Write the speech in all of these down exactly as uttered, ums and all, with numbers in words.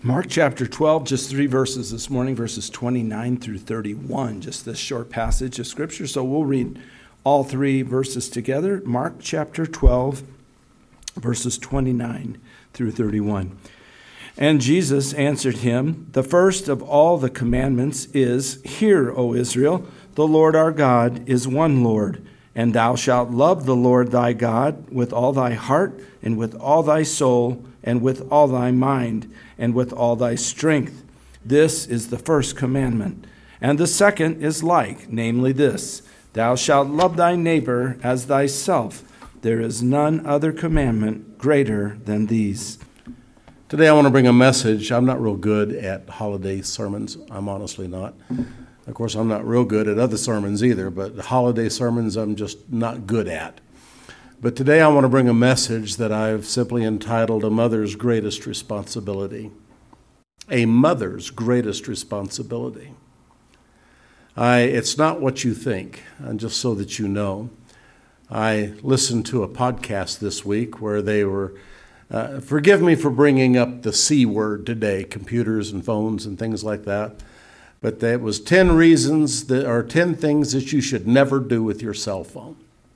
Mark chapter twelve, just three verses this morning, verses twenty-nine through thirty-one, just this short passage of Scripture. So we'll read all three verses together. Mark chapter twelve, verses twenty-nine through thirty-one. And Jesus answered him, "The first of all the commandments is, Hear, O Israel, the Lord our God is one Lord, and thou shalt love the Lord thy God with all thy heart, and with all thy soul, and with all thy mind, and with all thy strength. This is the first commandment. And the second is like, namely this, Thou shalt love thy neighbor as thyself. There is none other commandment greater than these." Today I want to bring a message. I'm not real good at holiday sermons. I'm honestly not. Of course, I'm not real good at other sermons either, but holiday sermons I'm just not good at. But today I want to bring a message that I've simply entitled A Mother's Greatest Responsibility. A Mother's Greatest Responsibility. I, it's not what you think, and just so that you know. I listened to a podcast this week where they were, uh, forgive me for bringing up the C word today, computers and phones and things like that, but that was ten reasons that or ten things that you should never do with your cell phone.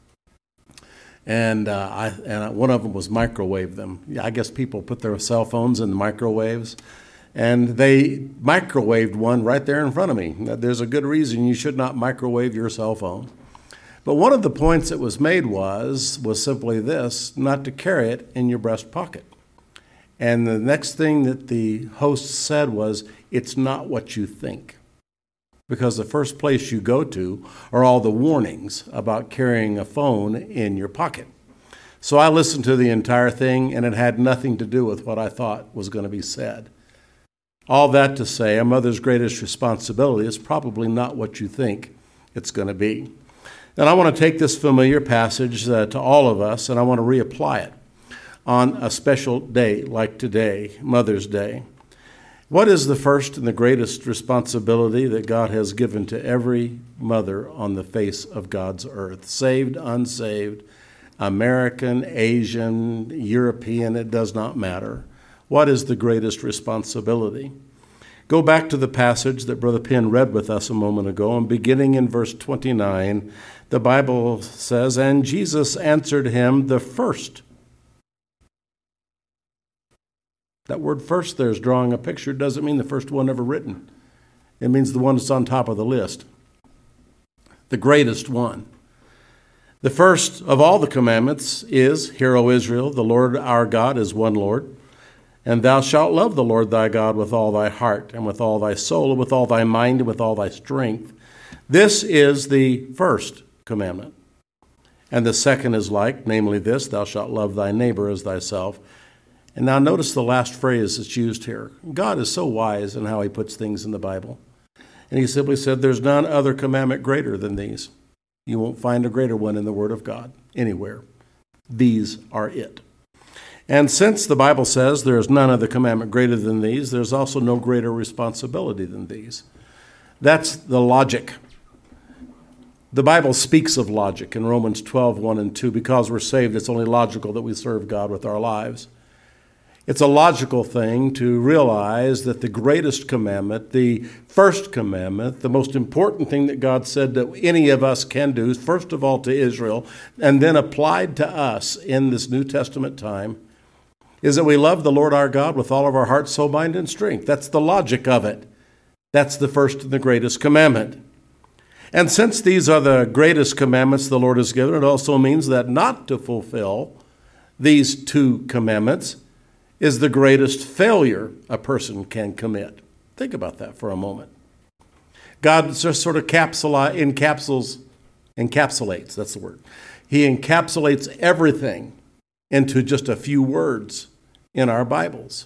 And uh, I and one of them was microwave them. Yeah, I guess people put their cell phones in the microwaves, and they microwaved one right there in front of me. There's a good reason you should not microwave your cell phone. But one of the points that was made was was simply this: not to carry it in your breast pocket. And the next thing that the host said was, "It's not what you think." Because the first place you go to are all the warnings about carrying a phone in your pocket. So I listened to the entire thing, and it had nothing to do with what I thought was going to be said. All that to say, a mother's greatest responsibility is probably not what you think it's going to be. And I want to take this familiar passage uh, to all of us, and I want to reapply it on a special day like today, Mother's Day. What is the first and the greatest responsibility that God has given to every mother on the face of God's earth? Saved, unsaved, American, Asian, European, it does not matter. What is the greatest responsibility? Go back to the passage that Brother Penn read with us a moment ago, and beginning in verse twenty-nine, the Bible says, "And Jesus answered him, the first." That word first there is drawing a picture. It doesn't mean the first one ever written. It means the one that's on top of the list. The greatest one. The first of all the commandments is, Hear, O Israel, the Lord our God is one Lord. And thou shalt love the Lord thy God with all thy heart, and with all thy soul, and with all thy mind, and with all thy strength. This is the first commandment. And the second is like, namely this, Thou shalt love thy neighbor as thyself. And now notice the last phrase that's used here. God is so wise in how he puts things in the Bible. And he simply said, there's none other commandment greater than these. You won't find a greater one in the Word of God anywhere. These are it. And since the Bible says there is none other commandment greater than these, there's also no greater responsibility than these. That's the logic. The Bible speaks of logic in Romans twelve, one and two. Because we're saved, it's only logical that we serve God with our lives. It's a logical thing to realize that the greatest commandment, the first commandment, the most important thing that God said that any of us can do, first of all to Israel, and then applied to us in this New Testament time, is that we love the Lord our God with all of our heart, soul, mind, and strength. That's the logic of it. That's the first and the greatest commandment. And since these are the greatest commandments the Lord has given, it also means that not to fulfill these two commandments is the greatest failure a person can commit. Think about that for a moment. God just sort of capsula, encapsulates, encapsulates, that's the word. He encapsulates everything into just a few words in our Bibles.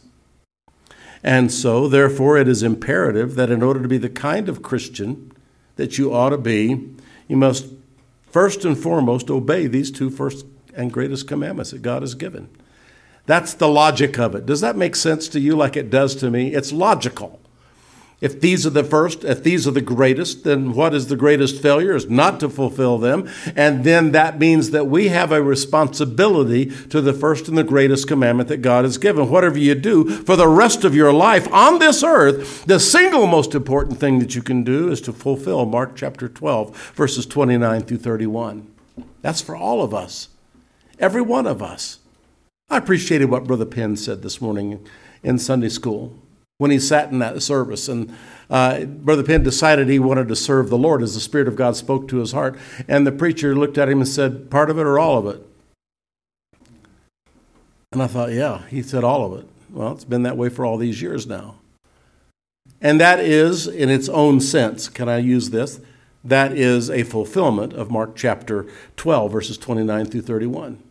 And so, therefore, it is imperative that in order to be the kind of Christian that you ought to be, you must first and foremost obey these two first and greatest commandments that God has given. That's the logic of it. Does that make sense to you like it does to me? It's logical. If these are the first, if these are the greatest, then what is the greatest failure is not to fulfill them. And then that means that we have a responsibility to the first and the greatest commandment that God has given. Whatever you do for the rest of your life on this earth, the single most important thing that you can do is to fulfill Mark chapter twelve, verses twenty-nine through thirty-one. That's for all of us, every one of us. I appreciated what Brother Penn said this morning in Sunday school, when he sat in that service. And uh, Brother Penn decided he wanted to serve the Lord as the Spirit of God spoke to his heart. And the preacher looked at him and said, part of it or all of it? And I thought, yeah, he said all of it. Well, it's been that way for all these years now. And that is, in its own sense, can I use this? That is a fulfillment of Mark chapter twelve, verses twenty-nine through thirty-one.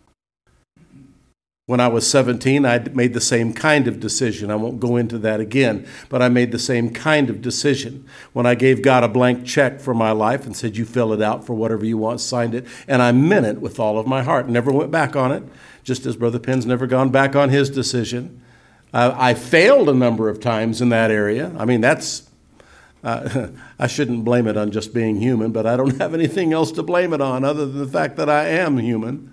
When I was seventeen, I made the same kind of decision. I won't go into that again, but I made the same kind of decision. When I gave God a blank check for my life and said, you fill it out for whatever you want, signed it, and I meant it with all of my heart. Never went back on it, just as Brother Penn's never gone back on his decision. Uh, I failed a number of times in that area. I mean, that's, uh, I shouldn't blame it on just being human, but I don't have anything else to blame it on other than the fact that I am human.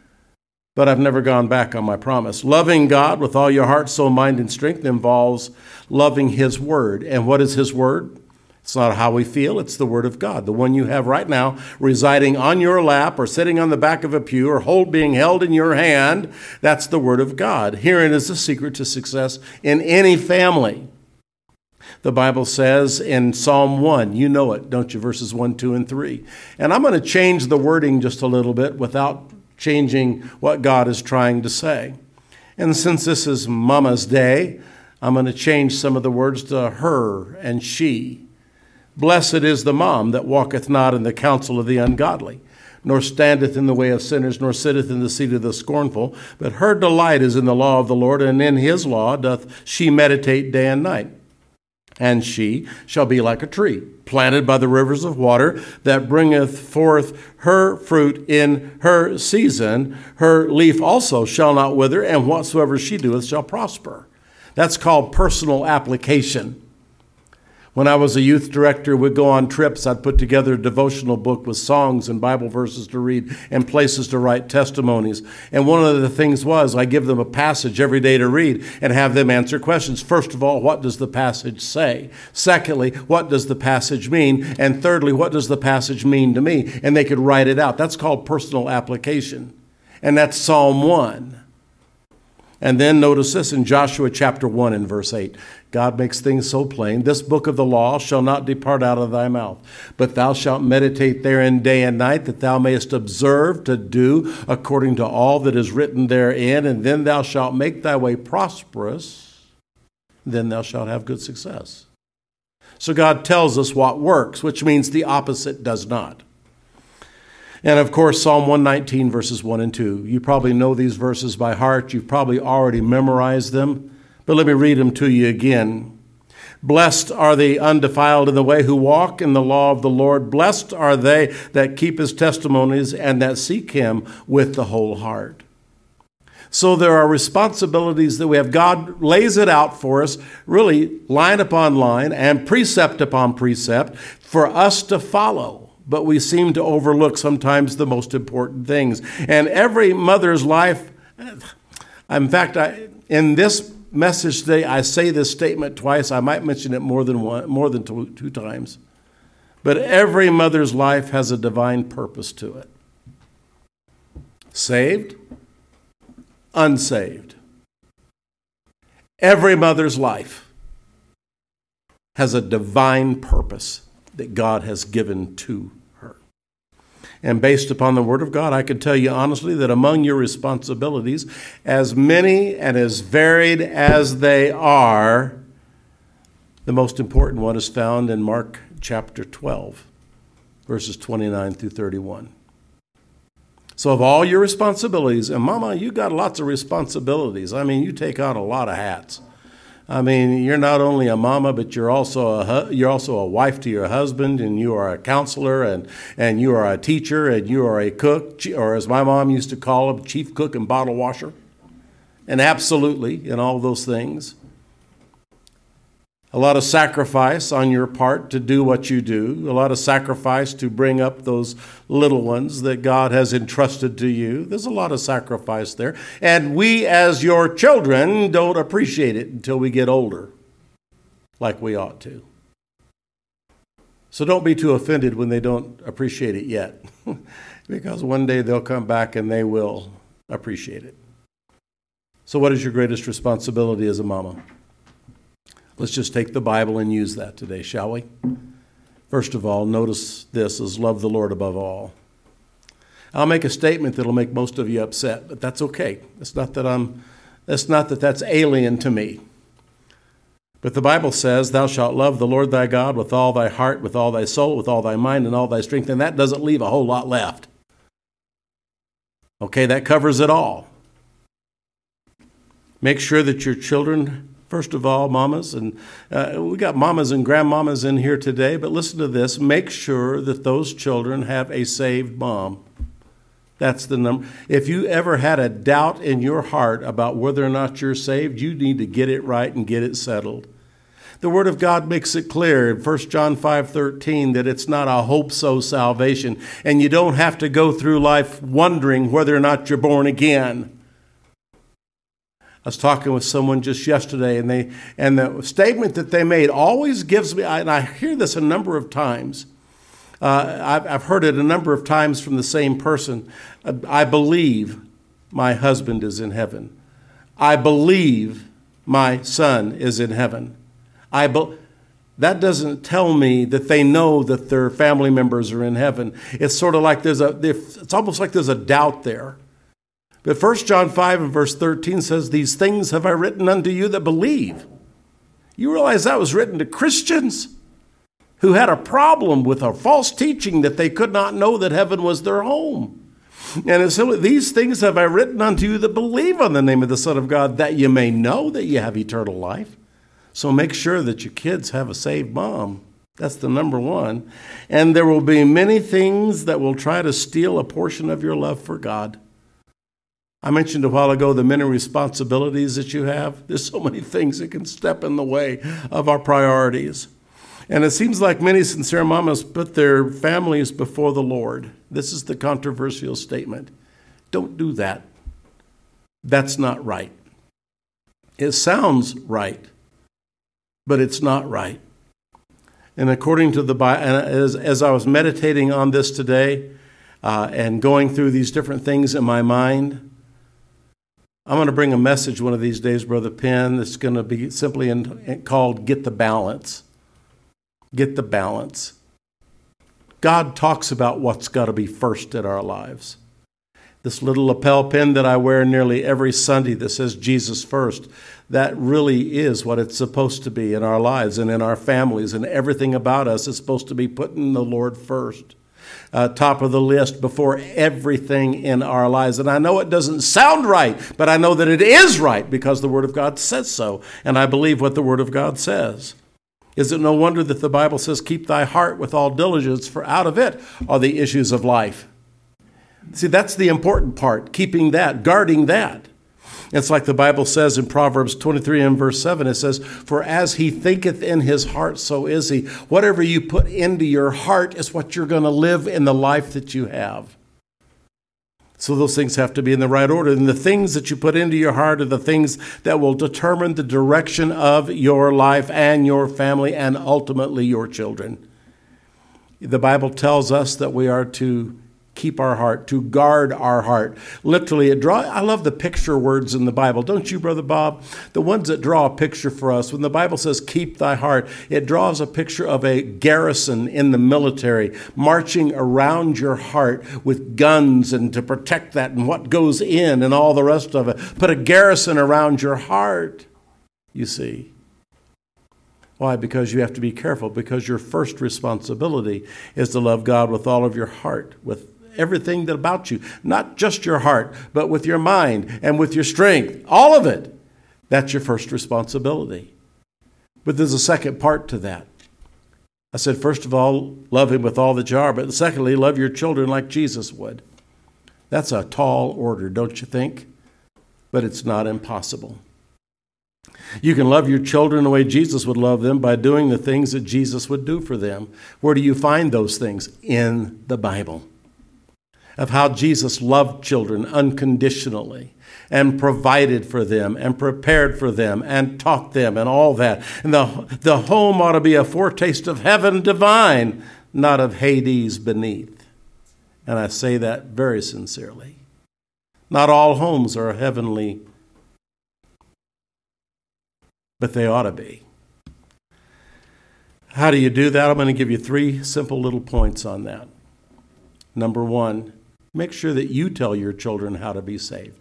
But I've never gone back on my promise. Loving God with all your heart, soul, mind, and strength involves loving His Word. And what is His Word? It's not how we feel. It's the Word of God, the one you have right now residing on your lap or sitting on the back of a pew or hold being held in your hand. That's the Word of God. Herein is the secret to success in any family. The Bible says in Psalm one, you know it, don't you? Verses one, two, and three. And I'm going to change the wording just a little bit without changing what God is trying to say. And since this is Mama's Day, I'm going to change some of the words to her and she. Blessed is the mom that walketh not in the counsel of the ungodly, nor standeth in the way of sinners, nor sitteth in the seat of the scornful. But her delight is in the law of the Lord, and in His law doth she meditate day and night. And she shall be like a tree planted by the rivers of water that bringeth forth her fruit in her season. Her leaf also shall not wither, and whatsoever she doeth shall prosper. That's called personal application. When I was a youth director, we'd go on trips. I'd put together a devotional book with songs and Bible verses to read and places to write testimonies. And one of the things was I give them a passage every day to read and have them answer questions. First of all, what does the passage say? Secondly, what does the passage mean? And thirdly, what does the passage mean to me? And they could write it out. That's called personal application. And that's Psalm one. And then notice this in Joshua chapter one and verse eight. God makes things so plain. This book of the law shall not depart out of thy mouth, but thou shalt meditate therein day and night, that thou mayest observe to do according to all that is written therein. And then thou shalt make thy way prosperous. Then thou shalt have good success. So God tells us what works, which means the opposite does not. And of course, Psalm one nineteen, verses one and two. You probably know these verses by heart. You've probably already memorized them. But let me read them to you again. Blessed are the undefiled in the way who walk in the law of the Lord. Blessed are they that keep His testimonies and that seek Him with the whole heart. So there are responsibilities that we have. God lays it out for us, really line upon line and precept upon precept for us to follow. But we seem to overlook sometimes the most important things. And every mother's life, in fact, I, in this message today, I say this statement twice. I might mention it more than one, more than two, two times. But every mother's life has a divine purpose to it. Saved, unsaved. Every mother's life has a divine purpose that God has given to her. And based upon the Word of God, I can tell you honestly that among your responsibilities, as many and as varied as they are, the most important one is found in Mark chapter twelve, verses twenty-nine through thirty-one. So of all your responsibilities, and Mama, you got lots of responsibilities. I mean, you take on a lot of hats. I mean, you're not only a mama, but you're also a you're also a wife to your husband, and you are a counselor, and, and you are a teacher, and you are a cook, or as my mom used to call him, chief cook and bottle washer. And absolutely, in all those things. A lot of sacrifice on your part to do what you do. A lot of sacrifice to bring up those little ones that God has entrusted to you. There's a lot of sacrifice there. And we as your children don't appreciate it until we get older, like we ought to. So don't be too offended when they don't appreciate it yet, because one day they'll come back and they will appreciate it. So what is your greatest responsibility as a mama? Let's just take the Bible and use that today, shall we? First of all, notice this is love the Lord above all. I'll make a statement that'll make most of you upset, but that's okay. It's not that I'm, it's not that that's alien to me. But the Bible says, thou shalt love the Lord thy God with all thy heart, with all thy soul, with all thy mind, and all thy strength. And that doesn't leave a whole lot left. Okay, that covers it all. Make sure that your children, first of all, mamas, and uh, we got mamas and grandmamas in here today, but listen to this. Make sure that those children have a saved mom. That's the number. If you ever had a doubt in your heart about whether or not you're saved, you need to get it right and get it settled. The Word of God makes it clear in First John five thirteen that it's not a hope-so salvation, and you don't have to go through life wondering whether or not you're born again. I was talking with someone just yesterday, and they and the statement that they made always gives me, and I hear this a number of times. Uh, I've, I've heard it a number of times from the same person. Uh, I believe my husband is in heaven. I believe my son is in heaven. I be- that doesn't tell me that they know that their family members are in heaven. It's sort of like there's a, it's almost like there's a doubt there. But First John five and verse thirteen says, these things have I written unto you that believe. You realize that was written to Christians who had a problem with a false teaching that they could not know that heaven was their home. And it's simply, these things have I written unto you that believe on the name of the Son of God, that you may know that you have eternal life. So make sure that your kids have a saved mom. That's the number one. And there will be many things that will try to steal a portion of your love for God. I mentioned a while ago the many responsibilities that you have. There's so many things that can step in the way of our priorities. And it seems like many sincere mamas put their families before the Lord. This is the controversial statement. Don't do that. That's not right. It sounds right, but it's not right. And according to the Bible, and as, as I was meditating on this today uh, and going through these different things in my mind, I'm going to bring a message one of these days, Brother Penn, that's going to be simply in, called Get the Balance. Get the balance. God talks about what's got to be first in our lives. This little lapel pin that I wear nearly every Sunday that says Jesus first, that really is what it's supposed to be in our lives and in our families, and everything about us is supposed to be putting the Lord first. Uh, top of the list before everything in our lives. And I know it doesn't sound right, but I know that it is right because the Word of God says so, and I believe what the Word of God says. Is it no wonder that the Bible says, keep thy heart with all diligence, for out of it are the issues of life. See, that's the important part, keeping that, guarding that. It's like the Bible says in Proverbs twenty-three and verse seven, it says, for as he thinketh in his heart, so is he. Whatever you put into your heart is what you're going to live in the life that you have. So those things have to be in the right order. And the things that you put into your heart are the things that will determine the direction of your life and your family and ultimately your children. The Bible tells us that we are to keep our heart, to guard our heart. Literally, it draw. I love the picture words in the Bible. Don't you, Brother Bob? The ones that draw a picture for us. When the Bible says keep thy heart, it draws a picture of a garrison in the military marching around your heart with guns and to protect that and what goes in and all the rest of it. Put a garrison around your heart, you see. Why? Because you have to be careful, because your first responsibility is to love God with all of your heart, with everything that about you, not just your heart, but with your mind and with your strength, all of it. That's your first responsibility. But there's a second part to that. I said, first of all, love him with all that you are, but secondly, love your children like Jesus would. That's a tall order, don't you think? But it's not impossible. You can love your children the way Jesus would love them by doing the things that Jesus would do for them. Where do you find those things? In the Bible. Of how Jesus loved children unconditionally and provided for them and prepared for them and taught them and all that. And the, the home ought to be a foretaste of heaven divine, not of Hades beneath. And I say that very sincerely. Not all homes are heavenly, but they ought to be. How do you do that? I'm going to give you three simple little points on that. Number one, make sure that you tell your children how to be saved.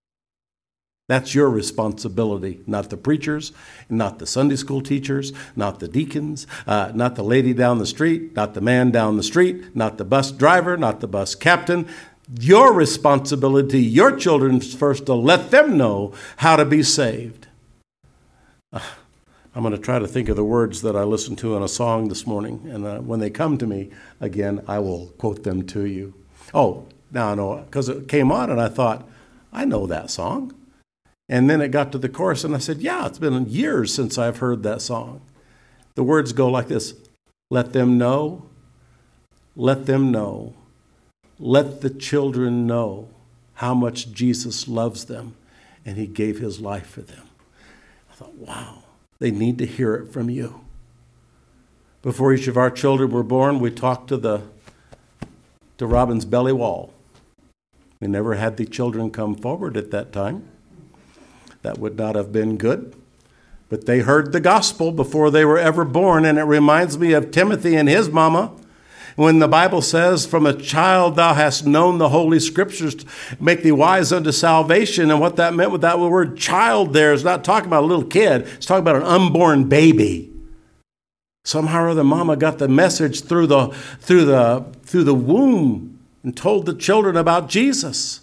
That's your responsibility, not the preachers, not the Sunday school teachers, not the deacons, uh, not the lady down the street, not the man down the street, not the bus driver, not the bus captain. Your responsibility, your children's first, to let them know how to be saved. Uh, I'm going to try to think of the words that I listened to in a song this morning, and uh, when they come to me again, I will quote them to you. Oh, now I know, because it came on and I thought, I know that song. And then it got to the chorus and I said, yeah, it's been years since I've heard that song. The words go like this: let them know, let them know, let the children know how much Jesus loves them and he gave his life for them. I thought, wow, they need to hear it from you. Before each of our children were born, we talked to the to Robin's belly wall. We never had the children come forward at that time. That would not have been good. But they heard the gospel before they were ever born, and it reminds me of Timothy and his mama. When the Bible says, from a child thou hast known the Holy Scriptures to make thee wise unto salvation. And what that meant with that word child there is not talking about a little kid. It's talking about an unborn baby. Somehow or other, mama got the message through the, through the, through the womb and told the children about Jesus.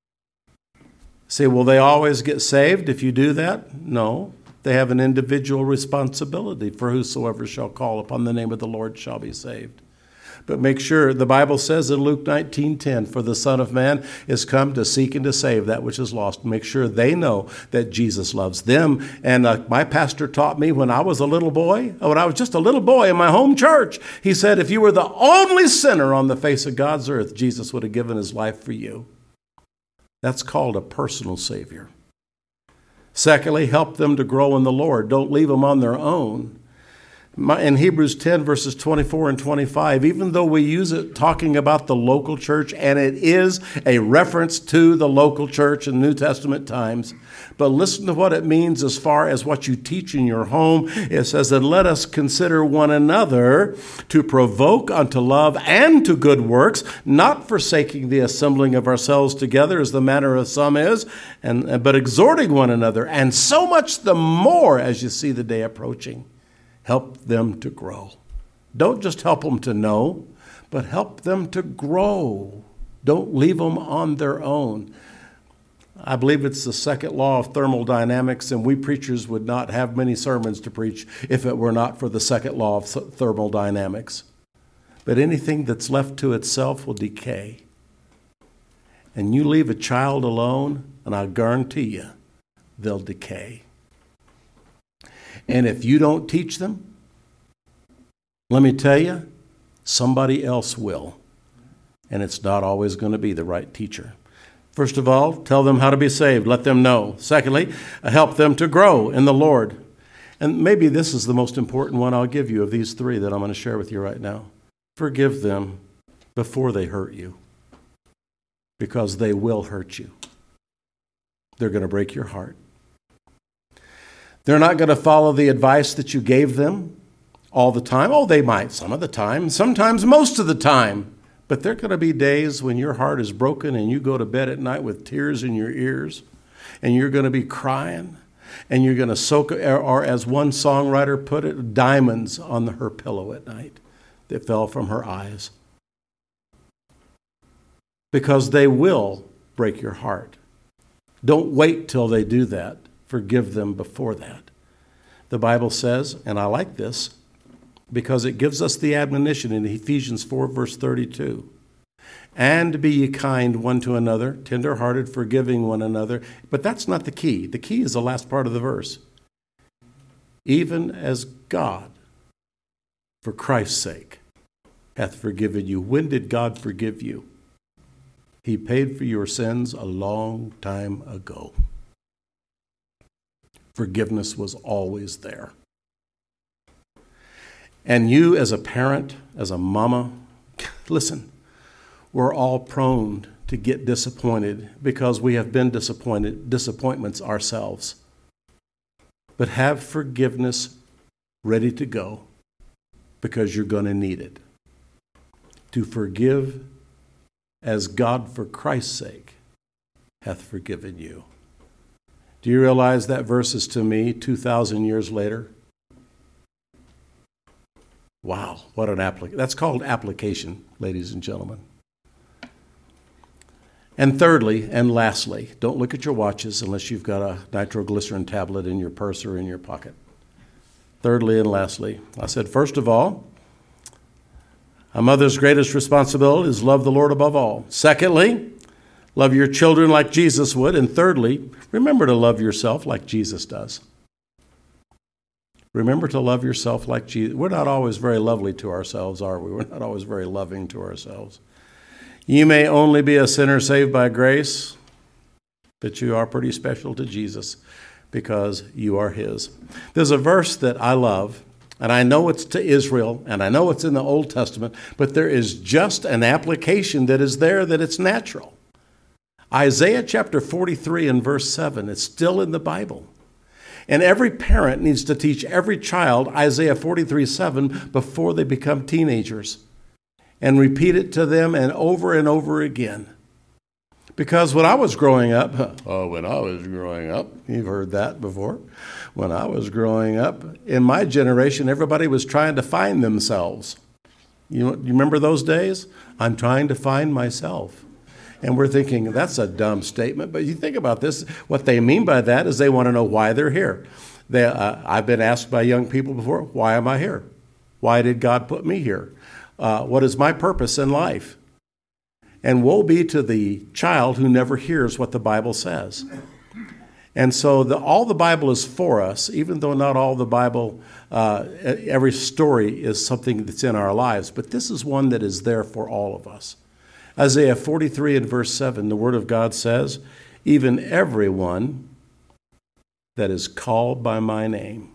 Say, will they always get saved if you do that? No. They have an individual responsibility, for whosoever shall call upon the name of the Lord shall be saved. But make sure, the Bible says in Luke nineteen ten, for the Son of Man is come to seek and to save that which is lost. Make sure they know that Jesus loves them. And uh, my pastor taught me when I was a little boy, when I was just a little boy in my home church, he said, if you were the only sinner on the face of God's earth, Jesus would have given his life for you. That's called a personal Savior. Secondly, help them to grow in the Lord. Don't leave them on their own. In Hebrews ten, verses twenty-four and twenty-five, even though we use it talking about the local church, and it is a reference to the local church in New Testament times, but listen to what it means as far as what you teach in your home. It says that let us consider one another to provoke unto love and to good works, not forsaking the assembling of ourselves together as the manner of some is, and but exhorting one another, and so much the more as you see the day approaching. Help them to grow. Don't just help them to know, but help them to grow. Don't leave them on their own. I believe it's the second law of thermodynamics, and we preachers would not have many sermons to preach if it were not for the second law of thermodynamics. But anything that's left to itself will decay. And you leave a child alone, and I guarantee you, they'll decay. And if you don't teach them, let me tell you, somebody else will. And it's not always going to be the right teacher. First of all, tell them how to be saved. Let them know. Secondly, help them to grow in the Lord. And maybe this is the most important one I'll give you of these three that I'm going to share with you right now. Forgive them before they hurt you, because they will hurt you. They're going to break your heart. They're not going to follow the advice that you gave them all the time. Oh, they might some of the time, sometimes most of the time. But there are going to be days when your heart is broken and you go to bed at night with tears in your ears and you're going to be crying and you're going to soak, or, or as one songwriter put it, diamonds on her pillow at night that fell from her eyes. Because they will break your heart. Don't wait till they do that. Forgive them before that. The Bible says, and I like this, because it gives us the admonition in Ephesians four, verse thirty-two. And be ye kind one to another, tenderhearted, forgiving one another. But that's not the key. The key is the last part of the verse. even as God, for Christ's sake, hath forgiven you. When did God forgive you? He paid for your sins a long time ago. Forgiveness was always there. And you as a parent, as a mama, listen, we're all prone to get disappointed because we have been disappointed, disappointments ourselves. But have forgiveness ready to go because you're going to need it. To forgive as God for Christ's sake hath forgiven you. Do you realize that verse is to me two thousand years later? Wow, what an application. That's called application, ladies and gentlemen. And thirdly, and lastly, don't look at your watches unless you've got a nitroglycerin tablet in your purse or in your pocket. Thirdly and lastly, I said, first of all, a mother's greatest responsibility is love the Lord above all. Secondly, love your children like Jesus would. And thirdly, remember to love yourself like Jesus does. Remember to love yourself like Jesus. We're not always very lovely to ourselves, are we? We're not always very loving to ourselves. You may only be a sinner saved by grace, but you are pretty special to Jesus because you are his. There's a verse that I love, and I know it's to Israel, and I know it's in the Old Testament, but there is just an application that is there that it's natural. Isaiah chapter forty-three and verse seven, it's still in the Bible. And every parent needs to teach every child Isaiah forty-three seven before they become teenagers and repeat it to them and over and over again. Because when I was growing up, oh, when I was growing up, you've heard that before. When I was growing up, in my generation, everybody was trying to find themselves. You, you remember those days? I'm trying to find myself. And we're thinking, that's a dumb statement. But you think about this, what they mean by that is they want to know why they're here. They, uh, I've been asked by young people before, why am I here? Why did God put me here? Uh, what is my purpose in life? And woe be to the child who never hears what the Bible says. And so the, all the Bible is for us, even though not all the Bible, uh, every story is something that's in our lives. But this is one that is there for all of us. Isaiah forty-three and verse seven, the Word of God says, even everyone that is called by my name.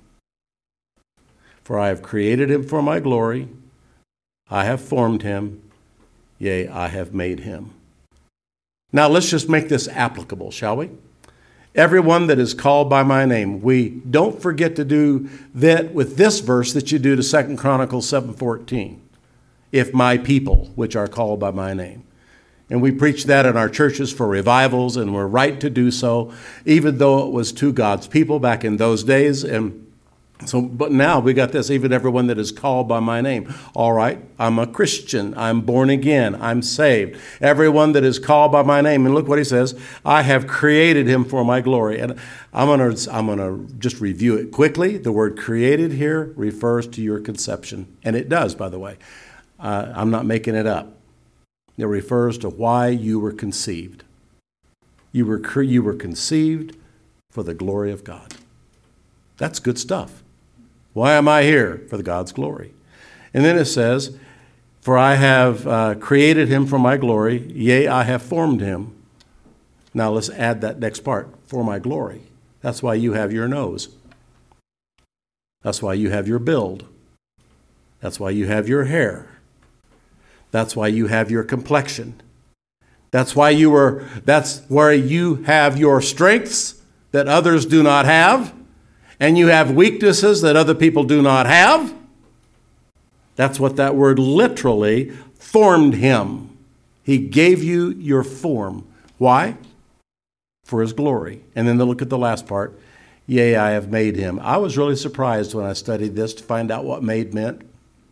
For I have created him for my glory. I have formed him. Yea, I have made him. Now let's just make this applicable, shall we? Everyone that is called by my name. We don't forget to do that with this verse that you do to Second Chronicles seven fourteen. If my people, which are called by my name. And we preach that in our churches for revivals, and we're right to do so, even though it was to God's people back in those days. And so, but now we got this, even everyone that is called by my name. All right, I'm a Christian. I'm born again. I'm saved. Everyone that is called by my name. And look what he says. I have created him for my glory. And I'm going to I'm going to just review it quickly. The word created here refers to your conception. And it does, by the way. Uh, I'm not making it up. It refers to why you were conceived. You were, cre- you were conceived for the glory of God. That's good stuff. Why am I here? For the God's glory. And then it says, for I have uh, created him for my glory, yea, I have formed him. Now let's add that next part, for my glory. That's why you have your nose. That's why you have your build. That's why you have your hair. That's why you have your complexion. That's why you were, that's where you have your strengths that others do not have. And you have weaknesses that other people do not have. That's what that word literally formed him. He gave you your form. Why? For his glory. And then look at the last part. Yea, I have made him. I was really surprised when I studied this to find out what made meant.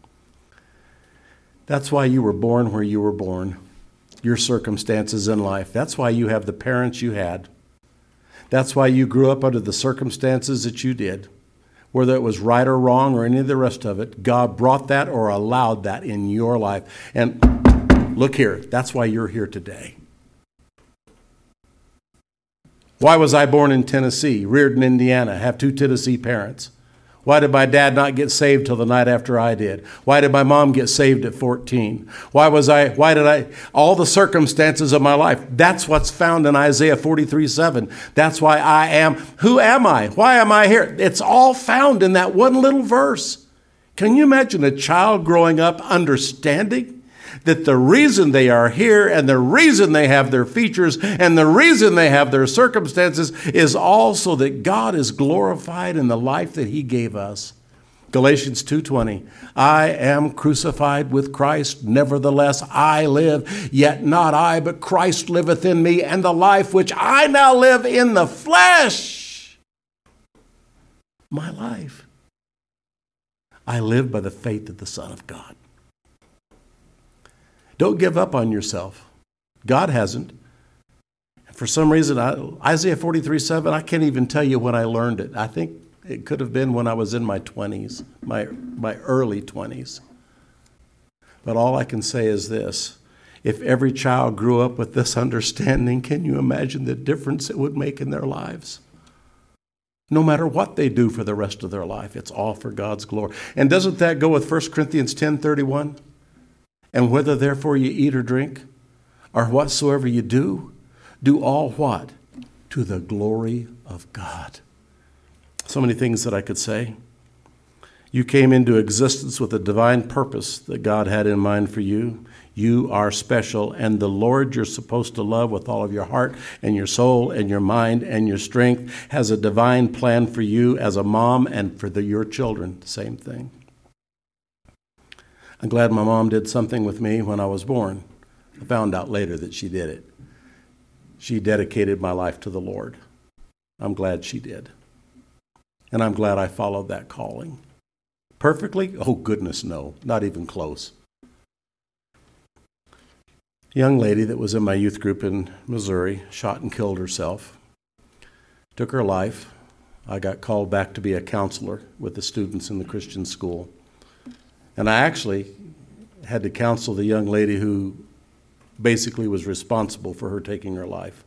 That's why you were born where you were born. Your circumstances in life. That's why you have the parents you had. That's why you grew up under the circumstances that you did. Whether it was right or wrong or any of the rest of it, God brought that or allowed that in your life. And look here, that's why you're here today. Why was I born in Tennessee, reared in Indiana, have two Tennessee parents? Why did my dad not get saved till the night after I did? Why did my mom get saved at fourteen? Why was I, why did I, all the circumstances of my life. That's what's found in Isaiah forty-three seven. That's why I am. Who am I? Why am I here? It's all found in that one little verse. Can you imagine a child growing up understanding that the reason they are here and the reason they have their features and the reason they have their circumstances is also that God is glorified in the life that he gave us? Galatians two twenty, I am crucified with Christ, nevertheless I live, yet not I, but Christ liveth in me, and the life which I now live in the flesh, my life, I live by the faith of the Son of God. Don't give up on yourself. God hasn't. For some reason, I, Isaiah forty-three seven, I can't even tell you when I learned it. I think it could have been when I was in my twenties, my, my early twenties. But all I can say is this. If every child grew up with this understanding, can you imagine the difference it would make in their lives? No matter what they do for the rest of their life, it's all for God's glory. And doesn't that go with First Corinthians ten thirty-one? And whether therefore you eat or drink, or whatsoever you do, do all what? To the glory of God. So many things that I could say. You came into existence with a divine purpose that God had in mind for you. You are special, and the Lord you're supposed to love with all of your heart and your soul and your mind and your strength has a divine plan for you as a mom and for the, your children. Same thing. I'm glad my mom did something with me when I was born. I found out later that she did it. She dedicated my life to the Lord. I'm glad she did. And I'm glad I followed that calling. Perfectly? Oh, goodness, no. Not even close. A young lady that was in my youth group in Missouri shot and killed herself. Took her life. I got called back to be a counselor with the students in the Christian school. And I actually had to counsel the young lady who basically was responsible for her taking her life.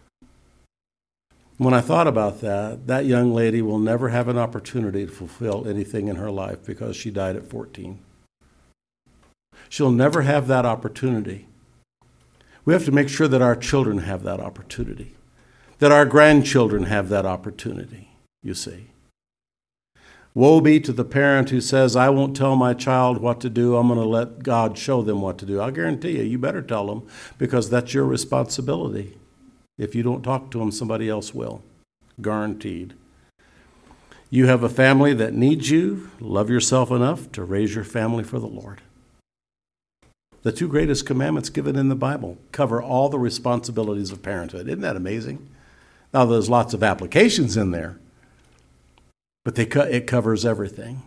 When I thought about that, that young lady will never have an opportunity to fulfill anything in her life because she died at fourteen. She'll never have that opportunity. We have to make sure that our children have that opportunity, that our grandchildren have that opportunity, you see. Woe be to the parent who says, I won't tell my child what to do. I'm going to let God show them what to do. I'll guarantee you, you better tell them because that's your responsibility. If you don't talk to them, somebody else will. Guaranteed. You have a family that needs you. Love yourself enough to raise your family for the Lord. The two greatest commandments given in the Bible cover all the responsibilities of parenthood. Isn't that amazing? Now, there's lots of applications in there. But they co- it covers everything.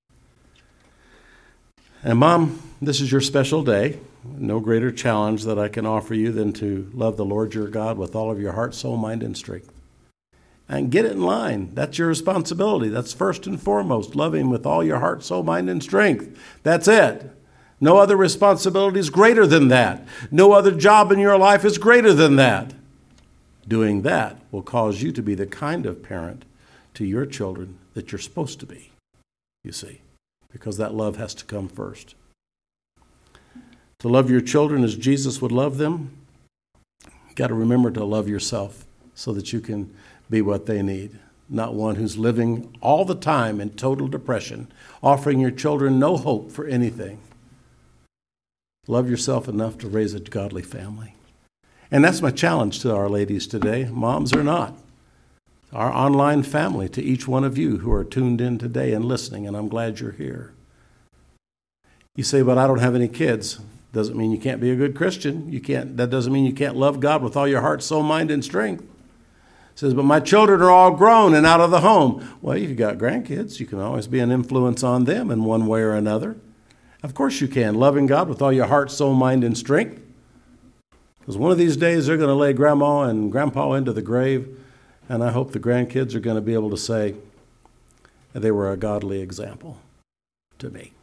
And Mom, this is your special day. No greater challenge that I can offer you than to love the Lord your God with all of your heart, soul, mind, and strength. And get it in line. That's your responsibility. That's first and foremost. Love him with all your heart, soul, mind, and strength. That's it. No other responsibility is greater than that. No other job in your life is greater than that. Doing that will cause you to be the kind of parent to your children that you're supposed to be, you see, because that love has to come first. To love your children as Jesus would love them, you got to remember to love yourself so that you can be what they need, not one who's living all the time in total depression, offering your children no hope for anything. Love yourself enough to raise a godly family. And that's my challenge to our ladies today, moms or not. Our online family, to each one of you who are tuned in today and listening, and I'm glad you're here. You say, but I don't have any kids. Doesn't mean you can't be a good Christian. You can't. That doesn't mean you can't love God with all your heart, soul, mind, and strength. It says, but my children are all grown and out of the home. Well, you've got grandkids. You can always be an influence on them in one way or another. Of course you can. Loving God with all your heart, soul, mind, and strength. Because one of these days they're going to lay grandma and grandpa into the grave. And I hope the grandkids are going to be able to say they were a godly example to me.